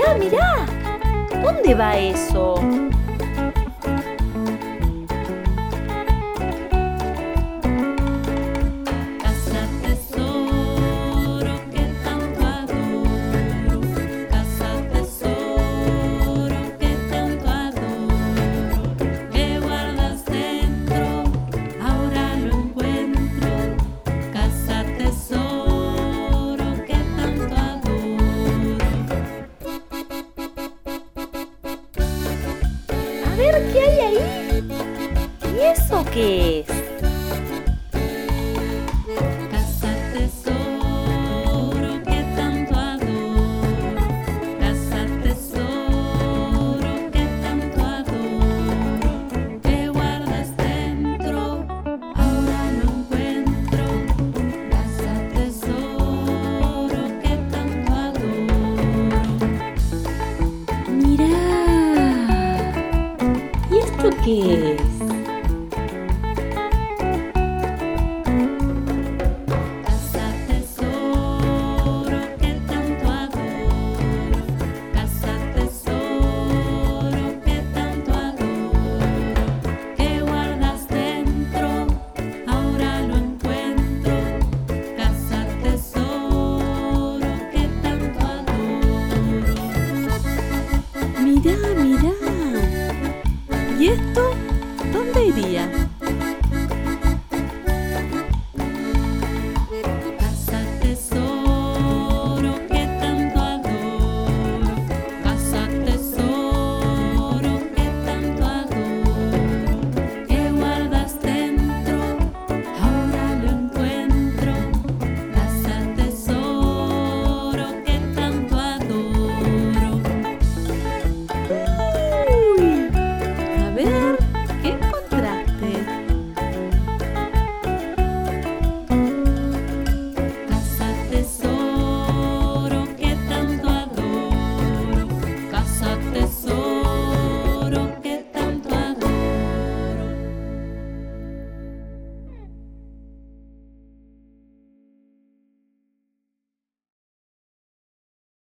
mirá, mirá. ¿Dónde va eso? Casa tesoro que tanto adoro, casa tesoro que tanto adoro, que guardas dentro, ahora lo encuentro. Casa tesoro que tanto adoro. A ver, ¿qué hay ahí? ¿Y eso qué es? Casa tesoro que tanto adoro, casa tesoro que tanto adoro, que guardas dentro, ahora lo encuentro. Casa tesoro que tanto adoro. Mirá. ¿Y esto qué es?